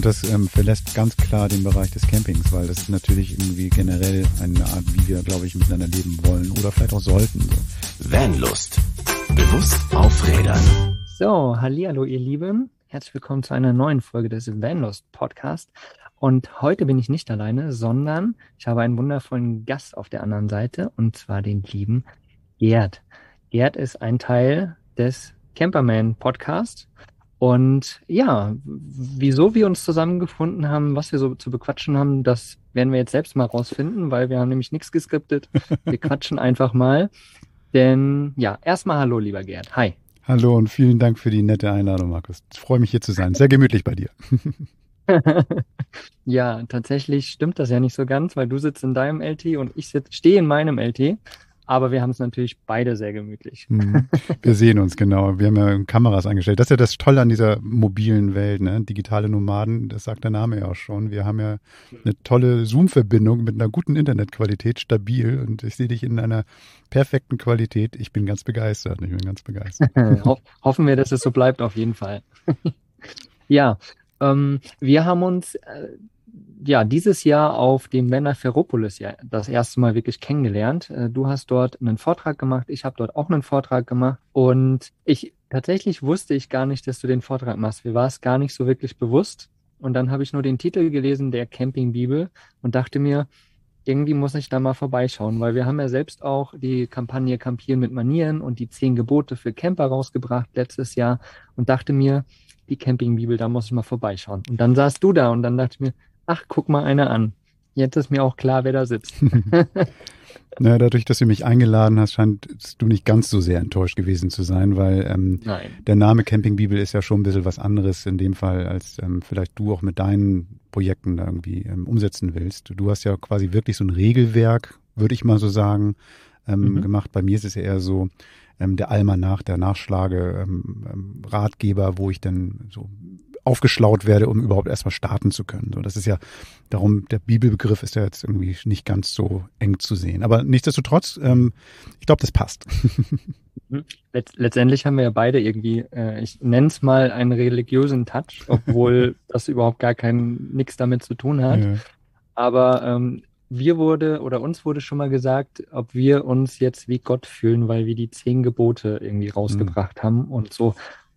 Und das verlässt ganz klar den Bereich des Campings, weil das ist natürlich irgendwie generell eine Art, wie wir, glaube ich, miteinander leben wollen oder vielleicht auch sollten. So. Vanlust. Bewusst aufrädern. So, hallihallo ihr Lieben. Herzlich willkommen zu einer neuen Folge des Vanlust Podcast. Und heute bin ich nicht alleine, sondern ich habe einen wundervollen Gast auf der anderen Seite, und zwar den lieben Gerd. Gerd ist ein Teil des Camperman Podcast. Und ja, wieso wir uns zusammengefunden haben, was wir so zu bequatschen haben, das werden wir jetzt selbst mal rausfinden, weil wir haben nämlich nichts geskriptet. Wir quatschen einfach mal. Denn ja, erstmal hallo, lieber Gerd. Hi. Hallo und vielen Dank für die nette Einladung, Markus. Ich freue mich, hier zu sein. Sehr gemütlich bei dir. Ja, tatsächlich stimmt das ja nicht so ganz, weil du sitzt in deinem LT und ich stehe in meinem LT. Aber wir haben es natürlich beide sehr gemütlich. Wir sehen uns, genau. Wir haben ja Kameras eingestellt. Das ist ja das Tolle an dieser mobilen Welt, ne? Digitale Nomaden, das sagt der Name ja auch schon. Wir haben ja eine tolle Zoom-Verbindung mit einer guten Internetqualität, stabil. Und ich sehe dich in einer perfekten Qualität. Ich bin ganz begeistert. Hoffen wir, dass es so bleibt, auf jeden Fall. Ja, wir haben uns dieses Jahr auf dem Vanlife Ferropolis ja das erste Mal wirklich kennengelernt. Du hast dort einen Vortrag gemacht, ich habe dort auch einen Vortrag gemacht und tatsächlich wusste ich gar nicht, dass du den Vortrag machst. Mir war es gar nicht so wirklich bewusst und dann habe ich nur den Titel gelesen, der Campingbibel, und dachte mir, irgendwie muss ich da mal vorbeischauen, weil wir haben ja selbst auch die Kampagne Campieren mit Manieren und die 10 Gebote für Camper rausgebracht letztes Jahr und dachte mir, die Campingbibel, da muss ich mal vorbeischauen. Und dann saßt du da und dann dachte ich mir, ach, guck mal einer an. Jetzt ist mir auch klar, wer da sitzt. Na, dadurch, dass du mich eingeladen hast, scheinst du nicht ganz so sehr enttäuscht gewesen zu sein, weil der Name Campingbibel ist ja schon ein bisschen was anderes in dem Fall, als vielleicht du auch mit deinen Projekten da irgendwie umsetzen willst. Du hast ja quasi wirklich so ein Regelwerk, würde ich mal so sagen, gemacht. Bei mir ist es ja eher so der Almanach, der Nachschlage, Ratgeber, wo ich dann so aufgeschlaut werde, um überhaupt erstmal starten zu können. So, das ist ja darum, der Bibelbegriff ist ja jetzt irgendwie nicht ganz so eng zu sehen. Aber nichtsdestotrotz, ich glaube, das passt. Letztendlich haben wir ja beide irgendwie, ich nenne es mal einen religiösen Touch, obwohl das überhaupt gar nichts damit zu tun hat. Ja. Aber uns wurde schon mal gesagt, ob wir uns jetzt wie Gott fühlen, weil wir die 10 Gebote irgendwie rausgebracht haben und so.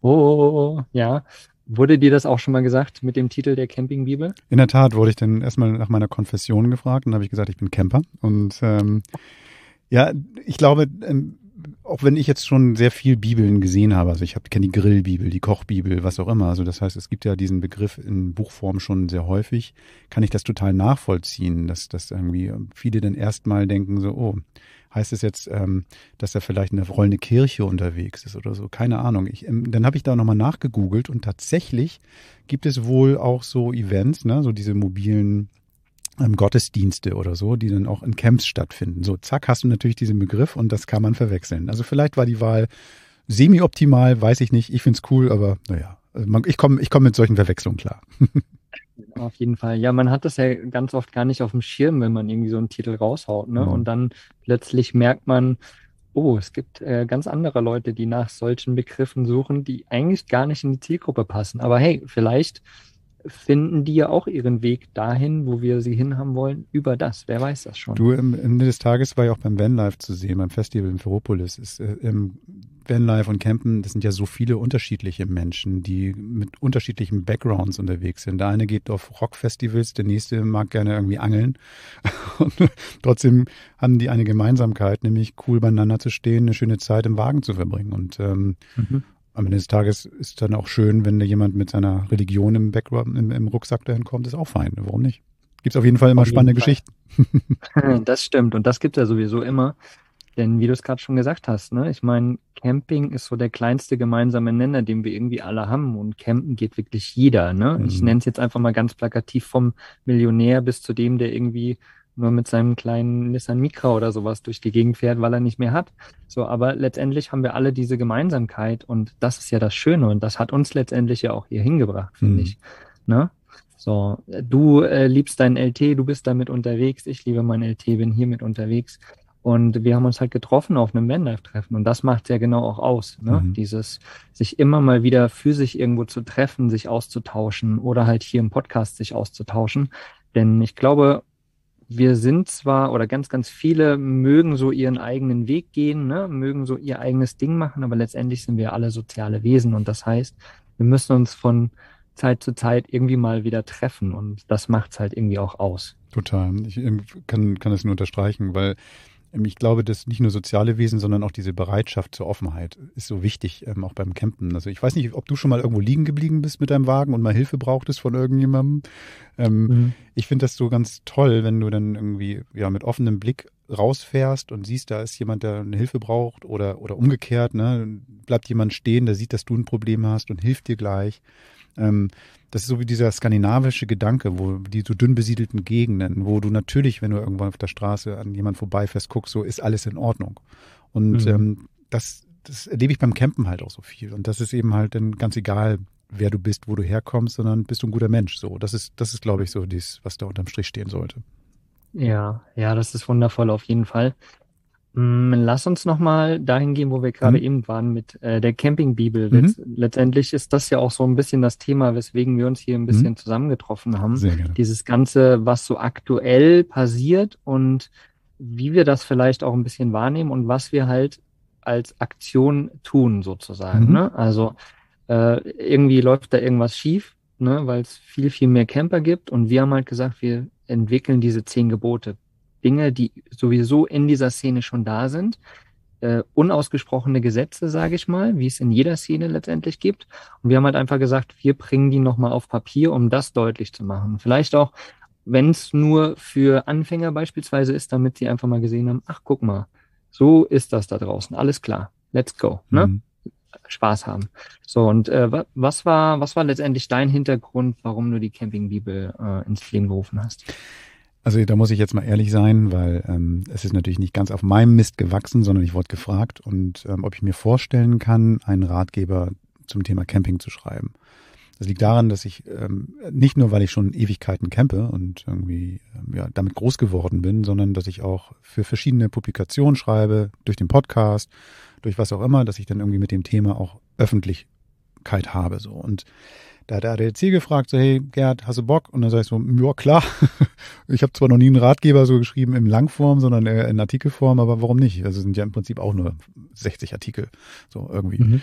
Ja. Wurde dir das auch schon mal gesagt mit dem Titel der Campingbibel? In der Tat wurde ich dann erstmal nach meiner Konfession gefragt und dann habe ich gesagt, ich bin Camper. Und ich glaube, auch wenn ich jetzt schon sehr viel Bibeln gesehen habe, also ich kenne die Grillbibel, die Kochbibel, was auch immer, also das heißt, es gibt ja diesen Begriff in Buchform schon sehr häufig, kann ich das total nachvollziehen, dass irgendwie viele dann erstmal denken so, oh, heißt es jetzt, dass da vielleicht eine rollende Kirche unterwegs ist oder so? Keine Ahnung. Dann habe ich da nochmal nachgegoogelt und tatsächlich gibt es wohl auch so Events, ne, so diese mobilen Gottesdienste oder so, die dann auch in Camps stattfinden. So, zack, hast du natürlich diesen Begriff und das kann man verwechseln. Also vielleicht war die Wahl semi-optimal, weiß ich nicht. Ich find's cool, aber naja, ich komm mit solchen Verwechslungen klar. Auf jeden Fall. Ja, man hat das ja ganz oft gar nicht auf dem Schirm, wenn man irgendwie so einen Titel raushaut, ne? Und dann plötzlich merkt man, oh, es gibt ganz andere Leute, die nach solchen Begriffen suchen, die eigentlich gar nicht in die Zielgruppe passen. Aber hey, vielleicht finden die ja auch ihren Weg dahin, wo wir sie hinhaben wollen, über das. Wer weiß das schon? Du, am Ende des Tages war ja auch beim Vanlife zu sehen, beim Festival in Ferropolis. Vanlife und Campen, das sind ja so viele unterschiedliche Menschen, die mit unterschiedlichen Backgrounds unterwegs sind. Der eine geht auf Rockfestivals, der nächste mag gerne irgendwie angeln. Und trotzdem haben die eine Gemeinsamkeit, nämlich cool beieinander zu stehen, eine schöne Zeit im Wagen zu verbringen. Und am Ende des Tages ist dann auch schön, wenn da jemand mit seiner Religion im Background, im Rucksack dahin kommt, ist auch fein. Warum nicht? Gibt es auf jeden Fall immer spannende Geschichten. Das stimmt und das gibt es ja sowieso immer. Denn wie du es gerade schon gesagt hast, ne, ich meine, Camping ist so der kleinste gemeinsame Nenner, den wir irgendwie alle haben. Und campen geht wirklich jeder, ne? Ich nenne es jetzt einfach mal ganz plakativ vom Millionär bis zu dem, der irgendwie nur mit seinem kleinen Nissan Micra oder sowas durch die Gegend fährt, weil er nicht mehr hat. So, aber letztendlich haben wir alle diese Gemeinsamkeit und das ist ja das Schöne und das hat uns letztendlich ja auch hier hingebracht, finde ich. Ne? So, du liebst dein LT, du bist damit unterwegs, ich liebe mein LT, bin hier mit unterwegs. Und wir haben uns halt getroffen auf einem Vanlife-Treffen. Und das macht ja genau auch aus, ne? Dieses, sich immer mal wieder physisch irgendwo zu treffen, sich auszutauschen oder halt hier im Podcast sich auszutauschen. Denn ich glaube, wir sind zwar, oder ganz, ganz viele mögen so ihren eigenen Weg gehen, ne? Mögen so ihr eigenes Ding machen, aber letztendlich sind wir alle soziale Wesen. Und das heißt, wir müssen uns von Zeit zu Zeit irgendwie mal wieder treffen. Und das macht's halt irgendwie auch aus. Total. Ich kann das nur unterstreichen, weil ich glaube, dass nicht nur soziale Wesen, sondern auch diese Bereitschaft zur Offenheit ist so wichtig, auch beim Campen. Also ich weiß nicht, ob du schon mal irgendwo liegen geblieben bist mit deinem Wagen und mal Hilfe brauchtest von irgendjemandem. Ich finde das so ganz toll, wenn du dann irgendwie mit offenem Blick rausfährst und siehst, da ist jemand, der eine Hilfe braucht oder umgekehrt, ne? Bleibt jemand stehen, der sieht, dass du ein Problem hast und hilft dir gleich. Das ist so wie dieser skandinavische Gedanke, wo die so dünn besiedelten Gegenden, wo du natürlich, wenn du irgendwann auf der Straße an jemand vorbeifährst, guckst, so ist alles in Ordnung. Und das erlebe ich beim Campen halt auch so viel. Und das ist eben halt dann ganz egal, wer du bist, wo du herkommst, sondern bist du ein guter Mensch. So, das ist, glaube ich, so dies, was da unterm Strich stehen sollte. Ja, das ist wundervoll auf jeden Fall. Lass uns nochmal dahin gehen, wo wir gerade eben waren mit der Campingbibel. Letztendlich ist das ja auch so ein bisschen das Thema, weswegen wir uns hier ein bisschen zusammengetroffen haben. Sehr gerne. Dieses Ganze, was so aktuell passiert und wie wir das vielleicht auch ein bisschen wahrnehmen und was wir halt als Aktion tun sozusagen. Ne? Also irgendwie läuft da irgendwas schief, ne? Weil es viel, viel mehr Camper gibt und wir haben halt gesagt, wir entwickeln diese 10 Gebote. Dinge, die sowieso in dieser Szene schon da sind, unausgesprochene Gesetze, sage ich mal, wie es in jeder Szene letztendlich gibt. Und wir haben halt einfach gesagt, wir bringen die nochmal auf Papier, um das deutlich zu machen. Vielleicht auch, wenn es nur für Anfänger beispielsweise ist, damit sie einfach mal gesehen haben, ach, guck mal, so ist das da draußen, alles klar, let's go, ne? Spaß haben. So, und was war letztendlich dein Hintergrund, warum du die Campingbibel ins Leben gerufen hast? Also da muss ich jetzt mal ehrlich sein, weil es ist natürlich nicht ganz auf meinem Mist gewachsen, sondern ich wurde gefragt und ob ich mir vorstellen kann, einen Ratgeber zum Thema Camping zu schreiben. Das liegt daran, dass ich nicht nur, weil ich schon Ewigkeiten campe und irgendwie damit groß geworden bin, sondern dass ich auch für verschiedene Publikationen schreibe, durch den Podcast, durch was auch immer, dass ich dann irgendwie mit dem Thema auch Öffentlichkeit habe. So. Und da hat der Ziel gefragt, so, hey Gerd, hast du Bock? Und dann sag ich so, ja klar, ich habe zwar noch nie einen Ratgeber so geschrieben in Langform, sondern in Artikelform, aber warum nicht? Also sind ja im Prinzip auch nur 60 Artikel, so irgendwie.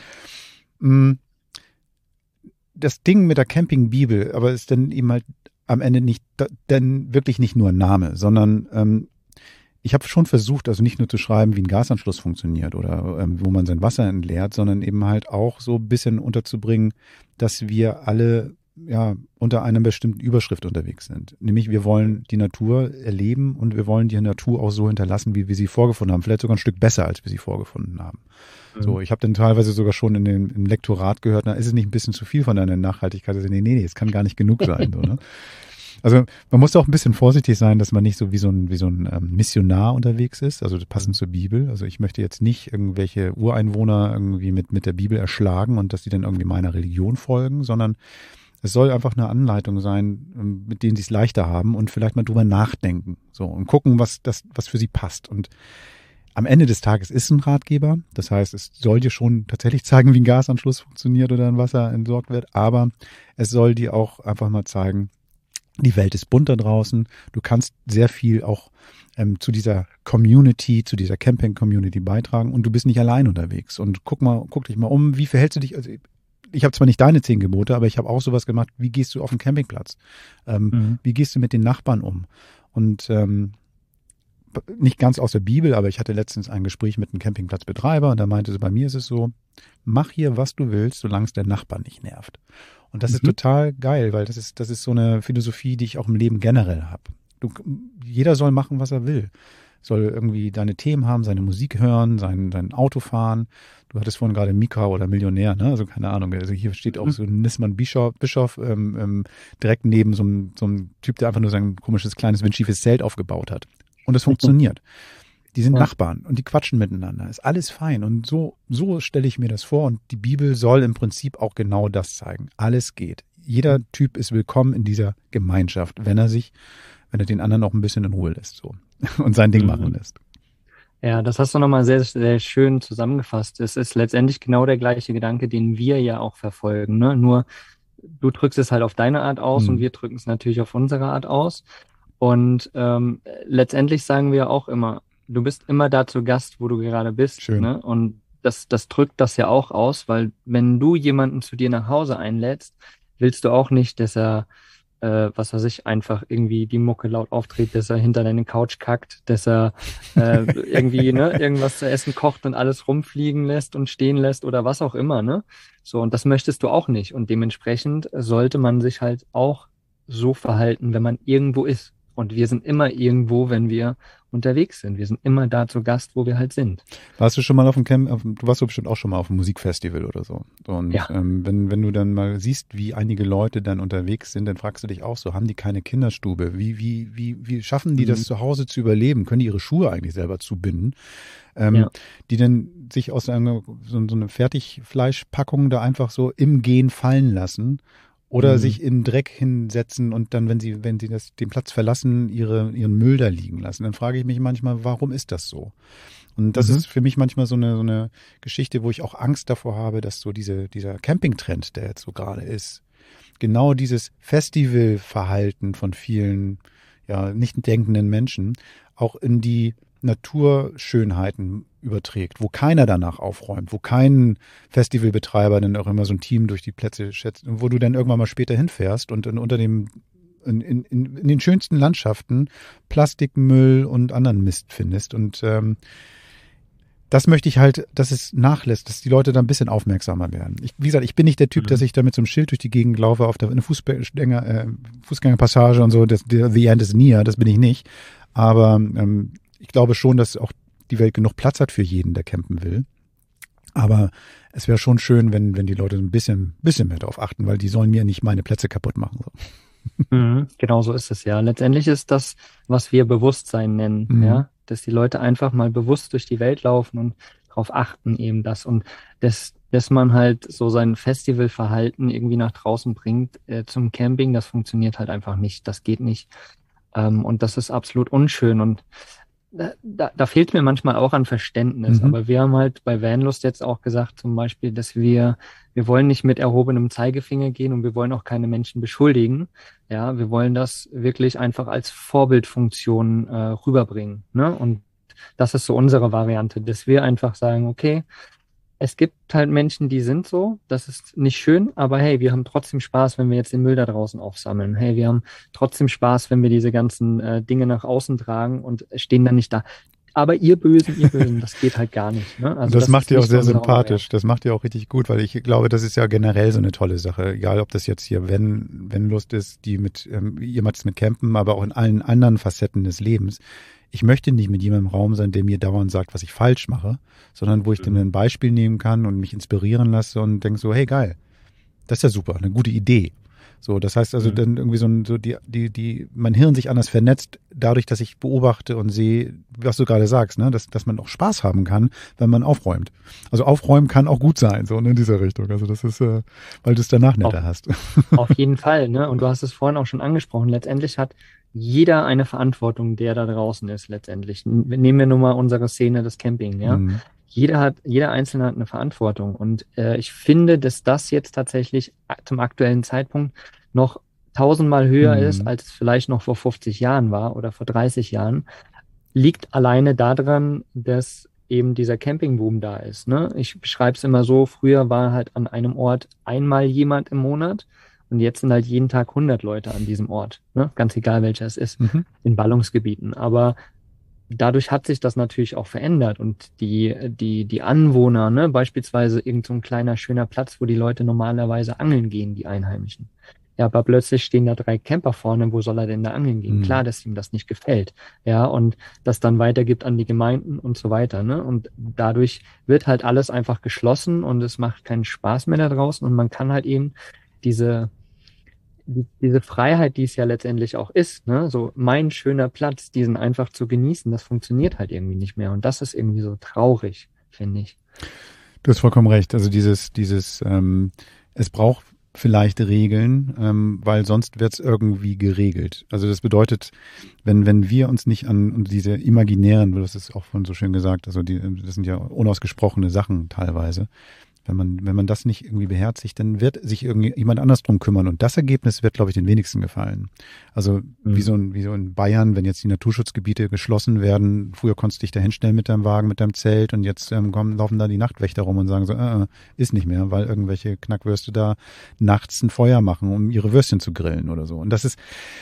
Das Ding mit der Campingbibel, aber ist dann eben halt am Ende nicht, dann wirklich nicht nur ein Name, sondern ich habe schon versucht, also nicht nur zu schreiben, wie ein Gasanschluss funktioniert oder wo man sein Wasser entleert, sondern eben halt auch so ein bisschen unterzubringen, dass wir alle unter einer bestimmten Überschrift unterwegs sind. Nämlich wir wollen die Natur erleben und wir wollen die Natur auch so hinterlassen, wie wir sie vorgefunden haben. Vielleicht sogar ein Stück besser, als wir sie vorgefunden haben. So, ich habe dann teilweise sogar schon im Lektorat gehört, na, ist es nicht ein bisschen zu viel von deiner Nachhaltigkeit? Also, nee, es kann gar nicht genug sein. So, ne? Also man muss auch ein bisschen vorsichtig sein, dass man nicht so wie so ein Missionar unterwegs ist, also passend zur Bibel. Also ich möchte jetzt nicht irgendwelche Ureinwohner irgendwie mit der Bibel erschlagen und dass die dann irgendwie meiner Religion folgen, sondern es soll einfach eine Anleitung sein, mit denen sie es leichter haben und vielleicht mal drüber nachdenken, so, und gucken, was für sie passt. Und am Ende des Tages ist ein Ratgeber. Das heißt, es soll dir schon tatsächlich zeigen, wie ein Gasanschluss funktioniert oder ein Wasser entsorgt wird, aber es soll dir auch einfach mal zeigen, die Welt ist bunt da draußen. Du kannst sehr viel auch zu dieser Community, zu dieser Camping-Community beitragen und du bist nicht allein unterwegs. Und guck dich mal um, wie verhältst du dich? Also ich habe zwar nicht deine 10 Gebote, aber ich habe auch sowas gemacht. Wie gehst du auf den Campingplatz? Wie gehst du mit den Nachbarn um? Und nicht ganz aus der Bibel, aber ich hatte letztens ein Gespräch mit einem Campingplatzbetreiber und da meinte sie, bei mir ist es so, mach hier, was du willst, solange es der Nachbar nicht nervt. Und das ist total geil, weil das ist so eine Philosophie, die ich auch im Leben generell habe. Jeder soll machen, was er will. Soll irgendwie deine Themen haben, seine Musik hören, sein Auto fahren. Du hattest vorhin gerade Mika oder Millionär, ne? Also keine Ahnung. Also hier steht auch so ein Nisman Bischof direkt neben so einem Typ, der einfach nur sein komisches, kleines, windschiefes Zelt aufgebaut hat. Und es funktioniert. Die sind Nachbarn und die quatschen miteinander. Ist alles fein. Und so stelle ich mir das vor. Und die Bibel soll im Prinzip auch genau das zeigen. Alles geht. Jeder Typ ist willkommen in dieser Gemeinschaft, wenn er den anderen auch ein bisschen in Ruhe lässt, so. Und sein Ding machen lässt. Ja, das hast du nochmal sehr, sehr schön zusammengefasst. Es ist letztendlich genau der gleiche Gedanke, den wir ja auch verfolgen, ne? Nur du drückst es halt auf deine Art aus und Hm, wir drücken es natürlich auf unsere Art aus. Und letztendlich sagen wir auch immer, du bist immer da zu Gast, wo du gerade bist, schön. ne? Und das drückt das ja auch aus, weil wenn du jemanden zu dir nach Hause einlädst, willst du auch nicht, dass er was weiß ich, einfach irgendwie die Mucke laut aufdreht, dass er hinter deine Couch kackt, dass er irgendwie ne, irgendwas zu essen kocht und alles rumfliegen lässt und stehen lässt oder was auch immer, ne? So, und das möchtest du auch nicht. Und dementsprechend sollte man sich halt auch so verhalten, wenn man irgendwo ist. Und wir sind immer irgendwo, wenn wir unterwegs sind. Wir sind immer da zu Gast, wo wir halt sind. Warst du schon mal auf dem Camp, du warst doch bestimmt auch schon mal auf einem Musikfestival oder so. Und Ja. wenn du dann mal siehst, wie einige Leute dann unterwegs sind, dann fragst du dich auch so, haben die keine Kinderstube? Wie schaffen die das Mhm. zu Hause zu überleben? Können die ihre Schuhe eigentlich selber zubinden? Ja. Die dann sich aus so eine Fertigfleischpackung da einfach so im Gehen fallen lassen oder Mhm. sich in Dreck hinsetzen und dann, wenn sie den Platz verlassen, ihren Müll da liegen lassen. Dann frage ich mich manchmal, warum ist das so? Und das Mhm. ist für mich manchmal so eine Geschichte, wo ich auch Angst davor habe, dass so dieser Campingtrend, der jetzt so gerade ist, genau dieses Festivalverhalten von vielen, ja, nicht denkenden Menschen auch in die Naturschönheiten überträgt, wo keiner danach aufräumt, wo kein Festivalbetreiber dann auch immer so ein Team durch die Plätze schätzt, und wo du dann irgendwann mal später hinfährst und dann unter dem in den schönsten Landschaften Plastikmüll und anderen Mist findest. Und das möchte ich halt, dass es nachlässt, dass die Leute da ein bisschen aufmerksamer werden. Wie gesagt, ich bin nicht der Typ, dass Mhm. ich da mit so einem Schild durch die Gegend laufe, auf eine Fußgängerpassage und so, the end is near, das bin ich nicht. Aber ich glaube schon, dass auch die Welt genug Platz hat für jeden, der campen will. Aber es wäre schon schön, wenn die Leute so ein bisschen mehr darauf achten, weil die sollen mir nicht meine Plätze kaputt machen. So. Mhm, genau so ist es ja. Letztendlich ist das, was wir Bewusstsein nennen, Mhm. ja, dass die Leute einfach mal bewusst durch die Welt laufen und darauf achten eben das und dass man halt so sein Festivalverhalten irgendwie nach draußen bringt zum Camping, das funktioniert halt einfach nicht, das geht nicht und das ist absolut unschön und da fehlt mir manchmal auch an Verständnis, Mhm. aber wir haben halt bei Vanlust jetzt auch gesagt zum Beispiel, dass wir wollen nicht mit erhobenem Zeigefinger gehen und wir wollen auch keine Menschen beschuldigen. Ja, wir wollen das wirklich einfach als Vorbildfunktion rüberbringen. Ne? Und das ist so unsere Variante, dass wir einfach sagen, okay, es gibt halt Menschen, die sind so, das ist nicht schön, aber hey, wir haben trotzdem Spaß, wenn wir jetzt den Müll da draußen aufsammeln. Hey, wir haben trotzdem Spaß, wenn wir diese ganzen Dinge nach außen tragen und stehen dann nicht da. Aber ihr Bösen, das geht halt gar nicht. Ne? Und Also das das macht ist ihr auch nicht sehr unsere sympathisch. Variante. Das macht ihr auch richtig gut, weil ich glaube, das ist ja generell so eine tolle Sache. Egal, ob das jetzt hier wenn Lust ist, die ihr macht es mit Campen, aber auch in allen anderen Facetten des Lebens. Ich möchte nicht mit jemandem im Raum sein, der mir dauernd sagt, was ich falsch mache, sondern wo ich dann ein Beispiel nehmen kann und mich inspirieren lasse und denke so, hey, geil, das ist ja super, eine gute Idee. So, das heißt also Mhm. dann irgendwie mein Hirn sich anders vernetzt, dadurch, dass ich beobachte und sehe, was du gerade sagst, ne, dass man auch Spaß haben kann, wenn man aufräumt. Also aufräumen kann auch gut sein, so in dieser Richtung. Also das ist, weil du es danach Auf, netter hast. auf jeden Fall, ne? Und du hast es vorhin auch schon angesprochen. Letztendlich hat jeder eine Verantwortung, der da draußen ist, letztendlich. Nehmen wir nur mal unsere Szene des Camping, ja? Mhm. Jeder Einzelne hat eine Verantwortung. Und ich finde, dass das jetzt tatsächlich zum aktuellen Zeitpunkt noch tausendmal höher ist, Mhm. als es vielleicht noch vor 50 Jahren war oder vor 30 Jahren, liegt alleine daran, dass eben dieser Campingboom da ist. Ne? Ich beschreibe es immer so, früher war halt an einem Ort einmal jemand im Monat und jetzt sind halt jeden Tag 100 Leute an diesem Ort. Ne? Ganz egal, welcher es ist, Mhm. in Ballungsgebieten. Aber dadurch hat sich das natürlich auch verändert und die Anwohner, ne, beispielsweise irgend so ein kleiner schöner Platz, wo die Leute normalerweise angeln gehen, die Einheimischen. Ja, aber plötzlich stehen da 3 Camper vorne, wo soll er denn da angeln gehen? Mhm. Klar, dass ihm das nicht gefällt. Ja, und das dann weitergibt an die Gemeinden und so weiter, ne? Und dadurch wird halt alles einfach geschlossen und es macht keinen Spaß mehr da draußen und man kann halt eben diese diese Freiheit, die es ja letztendlich auch ist, ne, so mein schöner Platz, diesen einfach zu genießen, das funktioniert halt irgendwie nicht mehr. Und das ist irgendwie so traurig, finde ich. Du hast vollkommen recht. Also es braucht vielleicht regeln, weil sonst wird es irgendwie geregelt. Also das bedeutet, wenn wir uns nicht an diese imaginären, das ist auch vorhin so schön gesagt, also das sind ja unausgesprochene Sachen teilweise. Wenn man das nicht irgendwie beherzigt, dann wird sich irgendjemand anders drum kümmern. Und das Ergebnis wird, glaube ich, den wenigsten gefallen. Also wie so in Bayern, wenn jetzt die Naturschutzgebiete geschlossen werden. Früher konntest du dich da hinstellen mit deinem Wagen, mit deinem Zelt und jetzt laufen da die Nachtwächter rum und sagen so, ist nicht mehr, weil irgendwelche Knackwürste da nachts ein Feuer machen, um ihre Würstchen zu grillen oder so. Und das ist...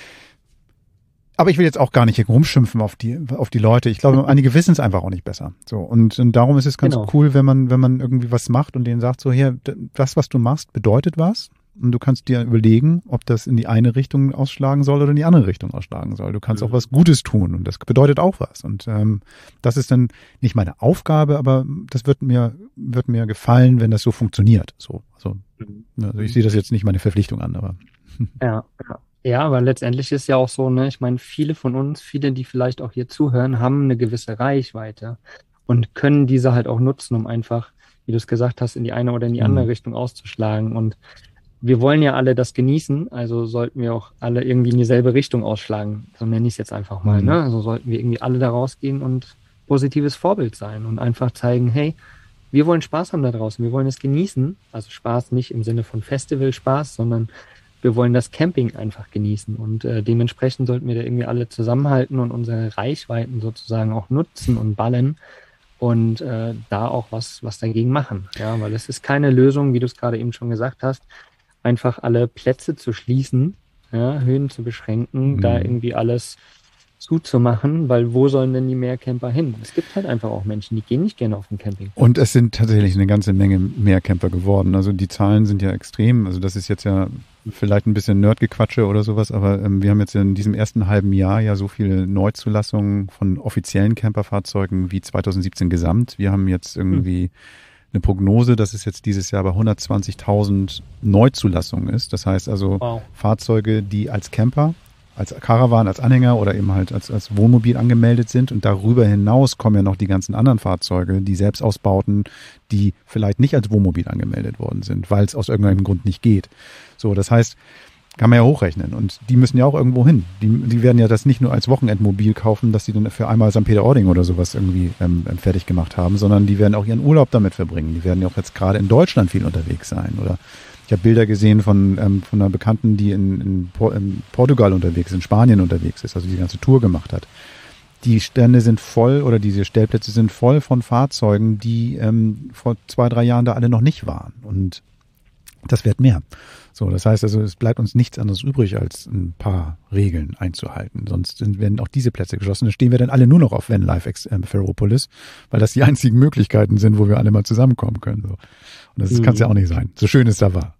Aber ich will jetzt auch gar nicht hier rumschimpfen auf die Leute. Ich glaube, einige wissen es einfach auch nicht besser. So. Und darum ist es ganz cool, wenn man irgendwie was macht und denen sagt so, hier, das, was du machst, bedeutet was. Und du kannst dir überlegen, ob das in die eine Richtung ausschlagen soll oder in die andere Richtung ausschlagen soll. Du kannst auch was Gutes tun und das bedeutet auch was. Und das ist dann nicht meine Aufgabe, aber das wird mir gefallen, wenn das so funktioniert. So, also ich sehe das jetzt nicht meine Verpflichtung an, aber Ja, ja. Ja, aber letztendlich ist ja auch so, ne, ich meine, viele von uns, viele, die vielleicht auch hier zuhören, haben eine gewisse Reichweite und können diese halt auch nutzen, um einfach, wie du es gesagt hast, in die eine oder in die andere Richtung auszuschlagen. Und wir wollen ja alle das genießen, also sollten wir auch alle irgendwie in dieselbe Richtung ausschlagen. So nenne ich es jetzt einfach mal, ne? Also sollten wir irgendwie alle da rausgehen und positives Vorbild sein und einfach zeigen, hey, wir wollen Spaß haben da draußen, wir wollen es genießen. Also Spaß nicht im Sinne von Festival-Spaß, sondern wir wollen das Camping einfach genießen und dementsprechend sollten wir da irgendwie alle zusammenhalten und unsere Reichweiten sozusagen auch nutzen und ballen und da auch was dagegen machen. Ja, weil es ist keine Lösung, wie du es gerade eben schon gesagt hast, einfach alle Plätze zu schließen, ja, Höhen zu beschränken, da irgendwie alles zuzumachen, weil wo sollen denn die Mehrcamper hin? Es gibt halt einfach auch Menschen, die gehen nicht gerne auf den Camping. Und es sind tatsächlich eine ganze Menge Mehrcamper geworden. Also die Zahlen sind ja extrem. Also das ist jetzt ja vielleicht ein bisschen Nerdgequatsche oder sowas, aber wir haben jetzt in diesem ersten halben Jahr ja so viele Neuzulassungen von offiziellen Camperfahrzeugen wie 2017 gesamt. Wir haben jetzt irgendwie eine Prognose, dass es jetzt dieses Jahr bei 120.000 Neuzulassungen ist. Das heißt also Fahrzeuge, die als Camper, als Caravan, als Anhänger oder eben halt als Wohnmobil angemeldet sind. Und darüber hinaus kommen ja noch die ganzen anderen Fahrzeuge, die Selbstausbauten, die vielleicht nicht als Wohnmobil angemeldet worden sind, weil es aus irgendeinem Grund nicht geht. So, das heißt, kann man ja hochrechnen. Und die müssen ja auch irgendwo hin. Die werden ja das nicht nur als Wochenendmobil kaufen, dass sie dann für einmal St. Peter-Ording oder sowas irgendwie fertig gemacht haben, sondern die werden auch ihren Urlaub damit verbringen. Die werden ja auch jetzt gerade in Deutschland viel unterwegs sein. Oder ich habe Bilder gesehen von einer Bekannten, die in Portugal unterwegs ist, in Spanien unterwegs ist, also die ganze Tour gemacht hat. Die Stände sind voll oder diese Stellplätze sind voll von Fahrzeugen, die vor 2-3 Jahren da alle noch nicht waren. Und das wird mehr. So, das heißt also, es bleibt uns nichts anderes übrig, als ein paar Regeln einzuhalten. Sonst werden auch diese Plätze geschlossen. Dann stehen wir dann alle nur noch auf Vanlife Ferropolis, weil das die einzigen Möglichkeiten sind, wo wir alle mal zusammenkommen können. So. Und das kann es ja auch nicht sein. So schön es da war.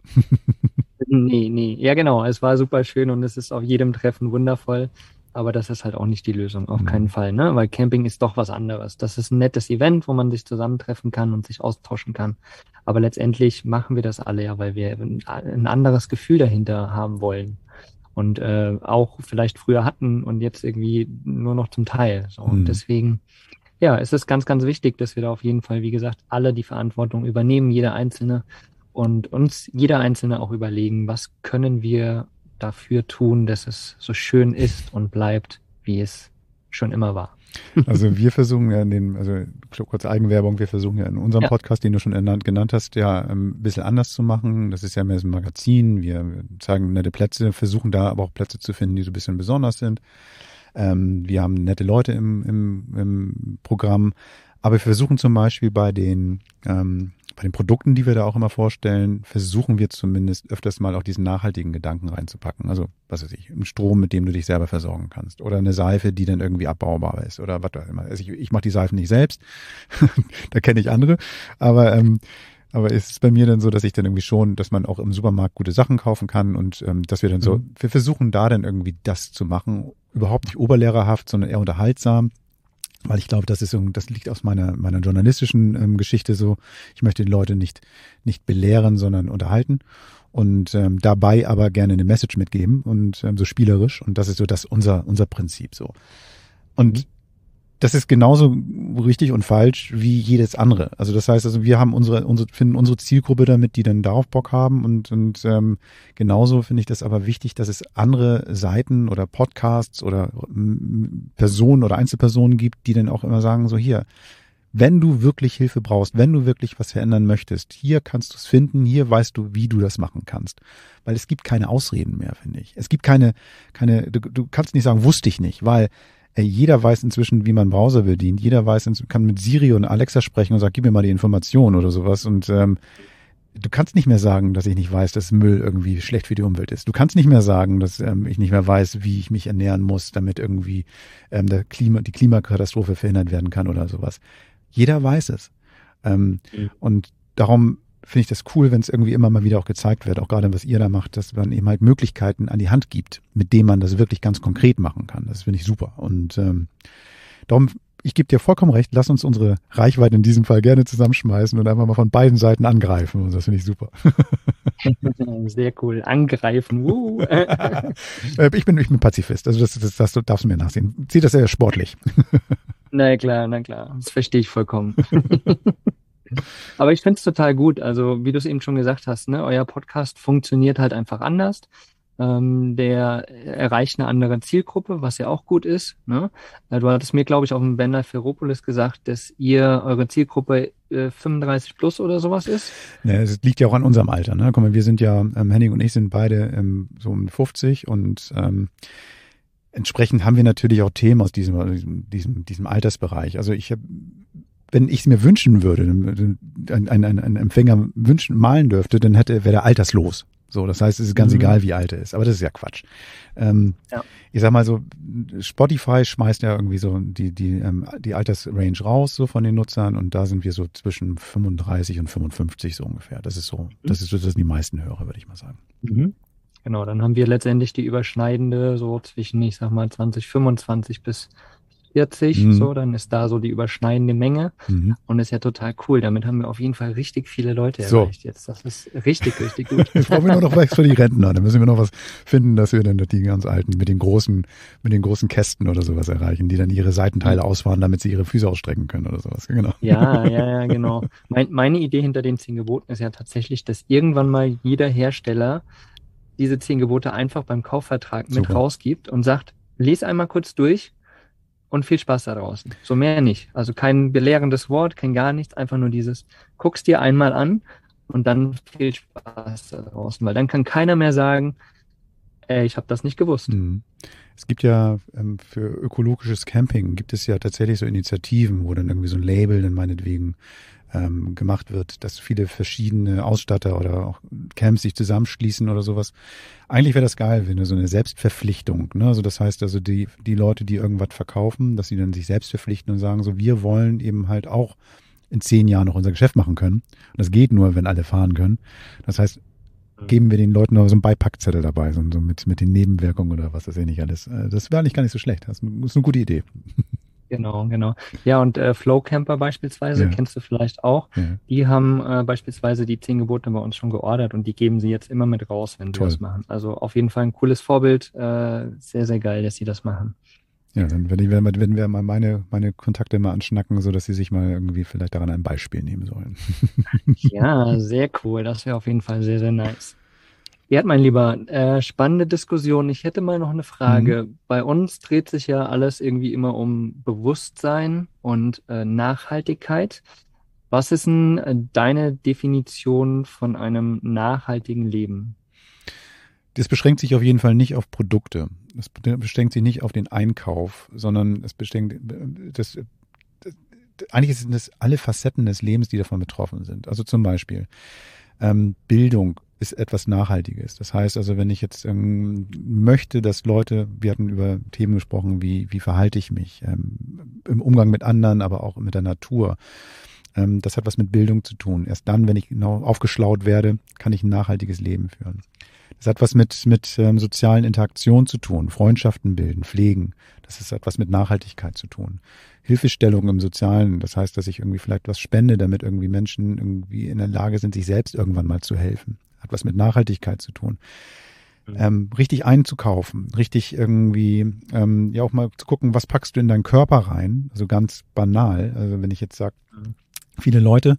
Nee. Ja, genau. Es war super schön und es ist auf jedem Treffen wundervoll. Aber das ist halt auch nicht die Lösung, auf keinen Fall, ne? Weil Camping ist doch was anderes. Das ist ein nettes Event, wo man sich zusammentreffen kann und sich austauschen kann. Aber letztendlich machen wir das alle ja, weil wir ein anderes Gefühl dahinter haben wollen. Und auch vielleicht früher hatten und jetzt irgendwie nur noch zum Teil. So. Und deswegen, ja, es ist ganz, ganz wichtig, dass wir da auf jeden Fall, wie gesagt, alle die Verantwortung übernehmen, jeder Einzelne. Und uns jeder Einzelne auch überlegen, was können wir dafür tun, dass es so schön ist und bleibt, wie es schon immer war. Also wir versuchen ja kurze Eigenwerbung, wir versuchen ja in unserem Podcast, den du schon genannt hast, ja ein bisschen anders zu machen. Das ist ja mehr so ein Magazin. Wir zeigen nette Plätze, versuchen da aber auch Plätze zu finden, die so ein bisschen besonders sind. Wir haben nette Leute im Programm. Aber wir versuchen zum Beispiel bei den Produkten, die wir da auch immer vorstellen, versuchen wir zumindest öfters mal auch diesen nachhaltigen Gedanken reinzupacken. Also, was weiß ich, einen Strom, mit dem du dich selber versorgen kannst. Oder eine Seife, die dann irgendwie abbaubar ist. Oder was auch immer. Also ich mache die Seifen nicht selbst. Da kenne ich andere. Aber es ist bei mir dann so, dass ich dann irgendwie schon, dass man auch im Supermarkt gute Sachen kaufen kann und dass wir dann so, wir versuchen da dann irgendwie das zu machen. Überhaupt nicht oberlehrerhaft, sondern eher unterhaltsam. Weil ich glaube, das liegt aus meiner journalistischen Geschichte so. Ich möchte die Leute nicht belehren, sondern unterhalten und dabei aber gerne eine Message mitgeben und so spielerisch. Und das ist so unser Prinzip so. Und das ist genauso richtig und falsch wie jedes andere. Also das heißt, also wir haben finden unsere Zielgruppe damit, die dann darauf Bock haben und genauso finde ich das aber wichtig, dass es andere Seiten oder Podcasts oder Personen oder Einzelpersonen gibt, die dann auch immer sagen, so hier, wenn du wirklich Hilfe brauchst, wenn du wirklich was verändern möchtest, hier kannst du es finden, hier weißt du, wie du das machen kannst. Weil es gibt keine Ausreden mehr, finde ich. Es gibt du kannst nicht sagen, wusste ich nicht, weil jeder weiß inzwischen, wie man einen Browser bedient. Jeder kann mit Siri und Alexa sprechen und sagt, gib mir mal die Information oder sowas. Und du kannst nicht mehr sagen, dass ich nicht weiß, dass Müll irgendwie schlecht für die Umwelt ist. Du kannst nicht mehr sagen, dass ich nicht mehr weiß, wie ich mich ernähren muss, damit irgendwie die Klimakatastrophe verhindert werden kann oder sowas. Jeder weiß es. Und darum finde ich das cool, wenn es irgendwie immer mal wieder auch gezeigt wird, auch gerade was ihr da macht, dass man eben halt Möglichkeiten an die Hand gibt, mit denen man das wirklich ganz konkret machen kann. Das finde ich super. Und darum, ich gebe dir vollkommen recht, lass uns unsere Reichweite in diesem Fall gerne zusammenschmeißen und einfach mal von beiden Seiten angreifen. Und das finde ich super. Sehr cool. Angreifen. Ich bin Pazifist, also das darfst du mir nachsehen. Sieh das sehr sportlich. Na klar, das verstehe ich vollkommen. Aber ich finde es total gut. Also, wie du es eben schon gesagt hast, ne, euer Podcast funktioniert halt einfach anders. Der erreicht eine andere Zielgruppe, was ja auch gut ist. Ne? Du hattest mir, glaube ich, auf dem Bender Ferropolis gesagt, dass eure Zielgruppe 35 plus oder sowas ist. Ja, es liegt ja auch an unserem Alter. Ne? Guck mal, wir sind ja, Henning und ich sind beide so um 50 und entsprechend haben wir natürlich auch Themen aus diesem Altersbereich. Also wenn ich es mir wünschen würde, ein Empfänger malen dürfte, dann wäre der alterslos. So, das heißt, es ist ganz egal, wie alt er ist. Aber das ist ja Quatsch. Ich sag mal so, Spotify schmeißt ja irgendwie so die Altersrange raus, so von den Nutzern. Und da sind wir so zwischen 35 und 55 so ungefähr. Das sind die meisten Hörer, würde ich mal sagen. Mhm. Genau, dann haben wir letztendlich die überschneidende so zwischen, ich sag mal, 2025 bis 40, so, dann ist da so die überschneidende Menge und ist ja total cool. Damit haben wir auf jeden Fall richtig viele Leute erreicht jetzt. Das ist richtig, richtig gut. Jetzt brauchen wir nur noch was für die Rentner. Dann müssen wir noch was finden, dass wir dann die ganz Alten mit den großen Kästen oder sowas erreichen, die dann ihre Seitenteile ausfahren, damit sie ihre Füße ausstrecken können oder sowas. Genau. Ja, genau. Meine Idee hinter den 10 Geboten ist ja tatsächlich, dass irgendwann mal jeder Hersteller diese 10 Gebote einfach beim Kaufvertrag mit rausgibt und sagt, les einmal kurz durch und viel Spaß da draußen. So mehr nicht. Also kein belehrendes Wort, kein gar nichts, einfach nur guck's dir einmal an und dann viel Spaß da draußen, weil dann kann keiner mehr sagen, ich habe das nicht gewusst. Es gibt ja für ökologisches Camping gibt es ja tatsächlich so Initiativen, wo dann irgendwie so ein Label dann meinetwegen gemacht wird, dass viele verschiedene Ausstatter oder auch Camps sich zusammenschließen oder sowas. Eigentlich wäre das geil, wenn so eine Selbstverpflichtung, ne? Also das heißt also die Leute, die irgendwas verkaufen, dass sie dann sich selbst verpflichten und sagen so, wir wollen eben halt auch in 10 Jahren noch unser Geschäft machen können. Und das geht nur, wenn alle fahren können. Das heißt, geben wir den Leuten noch so einen Beipackzettel dabei, so mit den Nebenwirkungen oder was das nicht alles. Das wäre eigentlich gar nicht so schlecht. Das ist eine gute Idee. Genau. Ja, und Flow Camper beispielsweise, kennst du vielleicht auch. Ja. Die haben beispielsweise die 10 Gebote bei uns schon geordert und die geben sie jetzt immer mit raus, wenn sie das machen. Also auf jeden Fall ein cooles Vorbild. Sehr, sehr geil, dass sie das machen. Ja, dann werden wir mal meine Kontakte mal anschnacken, so dass sie sich mal irgendwie vielleicht daran ein Beispiel nehmen sollen. Ja, sehr cool. Das wäre auf jeden Fall sehr, sehr nice. Ja, mein Lieber, spannende Diskussion. Ich hätte mal noch eine Frage. Bei uns dreht sich ja alles irgendwie immer um Bewusstsein und Nachhaltigkeit. Was ist denn deine Definition von einem nachhaltigen Leben? Das beschränkt sich auf jeden Fall nicht auf Produkte. Das beschränkt sich nicht auf den Einkauf, sondern eigentlich sind das alle Facetten des Lebens, die davon betroffen sind. Also zum Beispiel Bildung ist etwas Nachhaltiges. Das heißt also, wenn ich jetzt möchte, dass Leute, wir hatten über Themen gesprochen, wie verhalte ich mich im Umgang mit anderen, aber auch mit der Natur. Das hat was mit Bildung zu tun. Erst dann, wenn ich genau aufgeschlaut werde, kann ich ein nachhaltiges Leben führen. Das hat was mit sozialen Interaktionen zu tun, Freundschaften bilden, pflegen. Das hat was mit Nachhaltigkeit zu tun. Hilfestellung im Sozialen, das heißt, dass ich irgendwie vielleicht was spende, damit irgendwie Menschen irgendwie in der Lage sind, sich selbst irgendwann mal zu helfen. Hat was mit Nachhaltigkeit zu tun. richtig einzukaufen, richtig irgendwie ja auch mal zu gucken, was packst du in deinen Körper rein, also ganz banal. Also wenn ich jetzt sage, viele Leute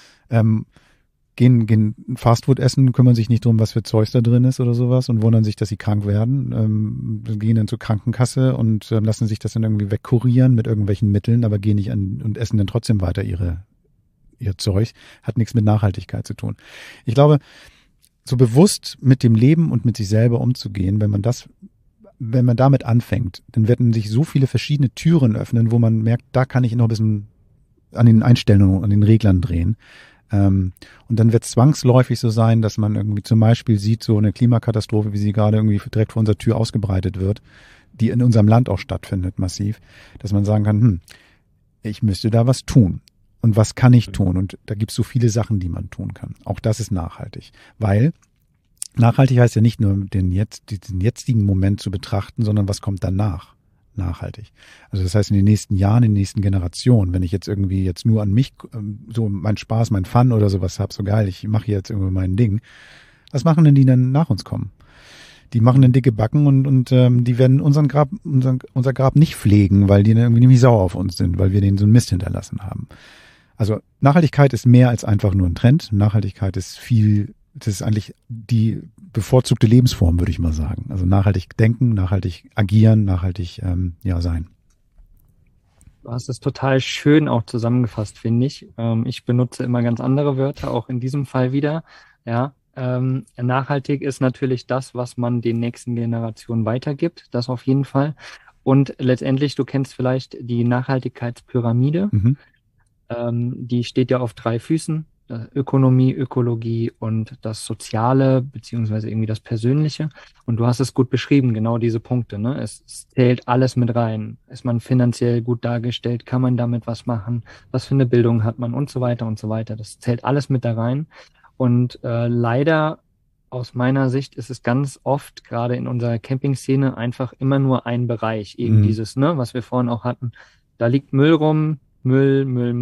gehen Fastfood essen, kümmern sich nicht drum, was für Zeugs da drin ist oder sowas und wundern sich, dass sie krank werden, gehen dann zur Krankenkasse und lassen sich das dann irgendwie wegkurieren mit irgendwelchen Mitteln, aber gehen nicht an und essen dann trotzdem weiter ihr Zeug. Hat nichts mit Nachhaltigkeit zu tun. Ich glaube, so bewusst mit dem Leben und mit sich selber umzugehen, wenn man damit anfängt, dann werden sich so viele verschiedene Türen öffnen, wo man merkt, da kann ich noch ein bisschen an den Einstellungen, an den Reglern drehen. Und dann wird es zwangsläufig so sein, dass man irgendwie zum Beispiel sieht, so eine Klimakatastrophe, wie sie gerade irgendwie direkt vor unserer Tür ausgebreitet wird, die in unserem Land auch stattfindet, massiv, dass man sagen kann, ich müsste da was tun. Und was kann ich tun? Und da gibt es so viele Sachen, die man tun kann. Auch das ist nachhaltig. Weil nachhaltig heißt ja nicht nur diesen jetzigen Moment zu betrachten, sondern was kommt danach nachhaltig. Also das heißt in den nächsten Jahren, in den nächsten Generationen, wenn ich jetzt irgendwie jetzt nur an mich, so mein Spaß, mein Fun oder sowas habe, so geil, ich mache jetzt irgendwie mein Ding. Was machen denn die dann nach uns kommen? Die machen dann dicke Backen und die werden unser Grab nicht pflegen, weil die dann irgendwie nämlich sauer auf uns sind, weil wir denen so einen Mist hinterlassen haben. Also Nachhaltigkeit ist mehr als einfach nur ein Trend. Nachhaltigkeit ist das ist eigentlich die bevorzugte Lebensform, würde ich mal sagen. Also nachhaltig denken, nachhaltig agieren, nachhaltig sein. Du hast es total schön auch zusammengefasst, finde ich. Ich benutze immer ganz andere Wörter, auch in diesem Fall wieder. Ja, nachhaltig ist natürlich das, was man den nächsten Generationen weitergibt. Das auf jeden Fall. Und letztendlich, du kennst vielleicht die Nachhaltigkeitspyramide. Mhm. Die steht ja auf 3 Füßen. Ökonomie, Ökologie und das Soziale, beziehungsweise irgendwie das Persönliche. Und du hast es gut beschrieben, genau diese Punkte, ne? Es zählt alles mit rein. Ist man finanziell gut dargestellt? Kann man damit was machen? Was für eine Bildung hat man? Und so weiter und so weiter. Das zählt alles mit da rein. Und leider aus meiner Sicht ist es ganz oft, gerade in unserer Camping-Szene, einfach immer nur ein Bereich. Eben dieses, ne, was wir vorhin auch hatten. Da liegt Müll rum, Müll,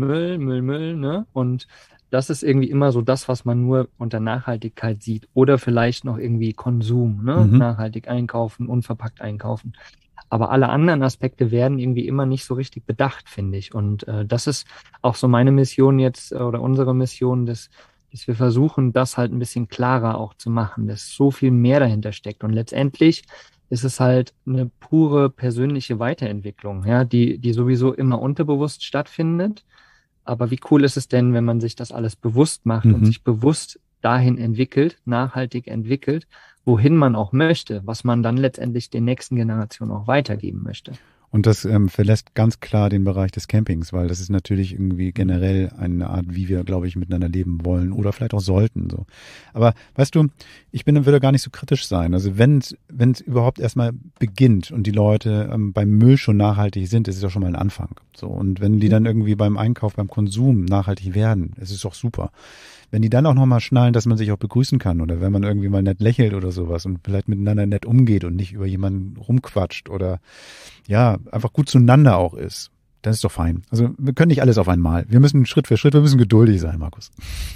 ne? Und das ist irgendwie immer so das, was man nur unter Nachhaltigkeit sieht. Oder vielleicht noch irgendwie Konsum, ne? Nachhaltig einkaufen, unverpackt einkaufen. Aber alle anderen Aspekte werden irgendwie immer nicht so richtig bedacht, finde ich. Und das ist auch so meine Mission jetzt oder unsere Mission, dass wir versuchen, das halt ein bisschen klarer auch zu machen, dass so viel mehr dahinter steckt. Und letztendlich ist es halt eine pure persönliche Weiterentwicklung, ja, die sowieso immer unterbewusst stattfindet. Aber wie cool ist es denn, wenn man sich das alles bewusst macht und sich bewusst dahin entwickelt, nachhaltig entwickelt, wohin man auch möchte, was man dann letztendlich den nächsten Generationen auch weitergeben möchte. Und das verlässt ganz klar den Bereich des Campings, weil das ist natürlich irgendwie generell eine Art, wie wir, glaube ich, miteinander leben wollen oder vielleicht auch sollten. So. Aber weißt du, würde gar nicht so kritisch sein. Also wenn es überhaupt erstmal beginnt und die Leute beim Müll schon nachhaltig sind, ist es doch schon mal ein Anfang. So. Und wenn die dann irgendwie beim Einkauf, beim Konsum nachhaltig werden, ist es doch super. Wenn die dann auch nochmal schnallen, dass man sich auch begrüßen kann oder wenn man irgendwie mal nett lächelt oder sowas und vielleicht miteinander nett umgeht und nicht über jemanden rumquatscht oder ja, einfach gut zueinander auch ist, dann ist doch fein. Also wir können nicht alles auf einmal. Wir müssen Schritt für Schritt, wir müssen geduldig sein, Markus.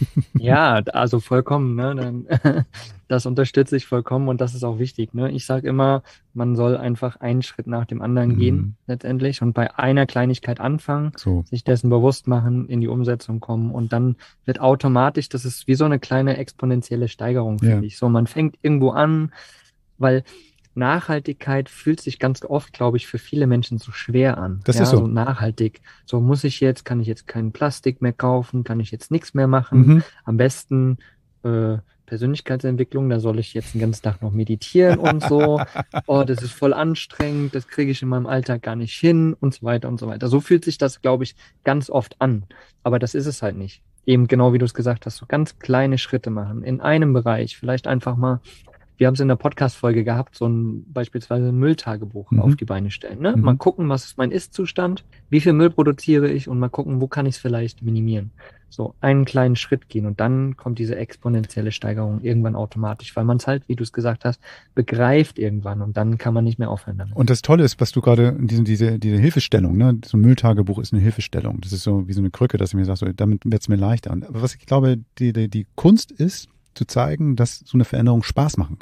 Ja, also vollkommen, ne? Das unterstütze ich vollkommen und das ist auch wichtig, ne? Ich sage immer, man soll einfach einen Schritt nach dem anderen gehen, letztendlich, und bei einer Kleinigkeit anfangen, sich dessen bewusst machen, in die Umsetzung kommen und dann wird automatisch, das ist wie so eine kleine exponentielle Steigerung, finde ich. So, man fängt irgendwo an, weil Nachhaltigkeit fühlt sich ganz oft, glaube ich, für viele Menschen so schwer an. Das ist so. So nachhaltig. So kann ich jetzt kein Plastik mehr kaufen, kann ich jetzt nichts mehr machen. Am besten Persönlichkeitsentwicklung, da soll ich jetzt den ganzen Tag noch meditieren und so. Oh, das ist voll anstrengend, das kriege ich in meinem Alltag gar nicht hin und so weiter und so weiter. So fühlt sich das, glaube ich, ganz oft an. Aber das ist es halt nicht. Eben genau wie du es gesagt hast, so ganz kleine Schritte machen. In einem Bereich, vielleicht einfach mal, wir haben es in der Podcast-Folge gehabt, beispielsweise ein Mülltagebuch auf die Beine stellen. Ne? Mal gucken, was ist mein Ist-Zustand, wie viel Müll produziere ich und mal gucken, wo kann ich es vielleicht minimieren. So einen kleinen Schritt gehen und dann kommt diese exponentielle Steigerung irgendwann automatisch, weil man es halt, wie du es gesagt hast, begreift irgendwann und dann kann man nicht mehr aufhören damit. Und das Tolle ist, was du gerade, diese Hilfestellung, ne? So ein Mülltagebuch ist eine Hilfestellung. Das ist so wie so eine Krücke, dass ich mir sage, so, damit wird es mir leichter. Aber was ich glaube, die Kunst ist, zu zeigen, dass so eine Veränderung Spaß machen kann.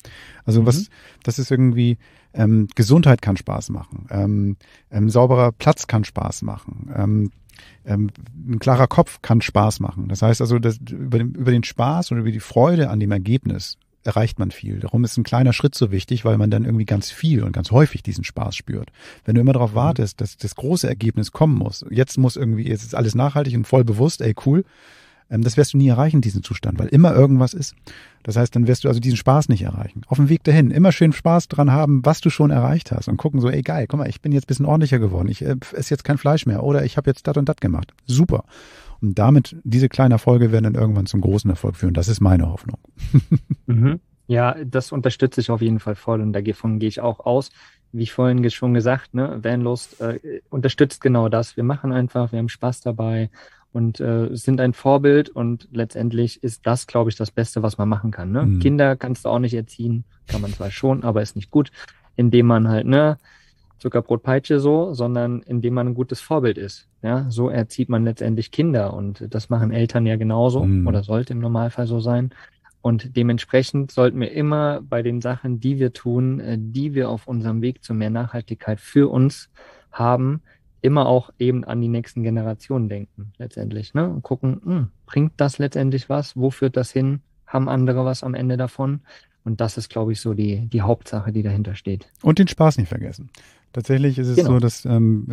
Also das ist irgendwie, Gesundheit kann Spaß machen, sauberer Platz kann Spaß machen, ein klarer Kopf kann Spaß machen. Das heißt also, über den Spaß oder über die Freude an dem Ergebnis erreicht man viel. Darum ist ein kleiner Schritt so wichtig, weil man dann irgendwie ganz viel und ganz häufig diesen Spaß spürt. Wenn du immer darauf wartest, dass das große Ergebnis kommen muss, jetzt ist alles nachhaltig und voll bewusst, ey cool, das wirst du nie erreichen, diesen Zustand, weil immer irgendwas ist. Das heißt, dann wirst du also diesen Spaß nicht erreichen. Auf dem Weg dahin immer schön Spaß dran haben, was du schon erreicht hast und gucken so, ey geil, guck mal, ich bin jetzt ein bisschen ordentlicher geworden, ich esse jetzt kein Fleisch mehr oder ich habe jetzt das und das gemacht. Super. Und damit, diese kleinen Erfolge werden dann irgendwann zum großen Erfolg führen. Das ist meine Hoffnung. Ja, das unterstütze ich auf jeden Fall voll und davon gehe ich auch aus. Wie ich vorhin schon gesagt, ne, Vanlust unterstützt genau das. Wir machen einfach, wir haben Spaß dabei und sind ein Vorbild und letztendlich ist das, glaube ich, das Beste, was man machen kann. Ne? Kinder kannst du auch nicht erziehen, kann man zwar schon, aber ist nicht gut, indem man halt, ne, Zuckerbrot, Peitsche so, sondern indem man ein gutes Vorbild ist. Ja, so erzieht man letztendlich Kinder und das machen Eltern ja genauso oder sollte im Normalfall so sein. Und dementsprechend sollten wir immer bei den Sachen, die wir tun, die wir auf unserem Weg zu mehr Nachhaltigkeit für uns haben, immer auch eben an die nächsten Generationen denken, letztendlich, ne? Und gucken, bringt das letztendlich was? Wo führt das hin? Haben andere was am Ende davon? Und das ist, glaube ich, so die Hauptsache, die dahinter steht. Und den Spaß nicht vergessen. Tatsächlich ist es so, dass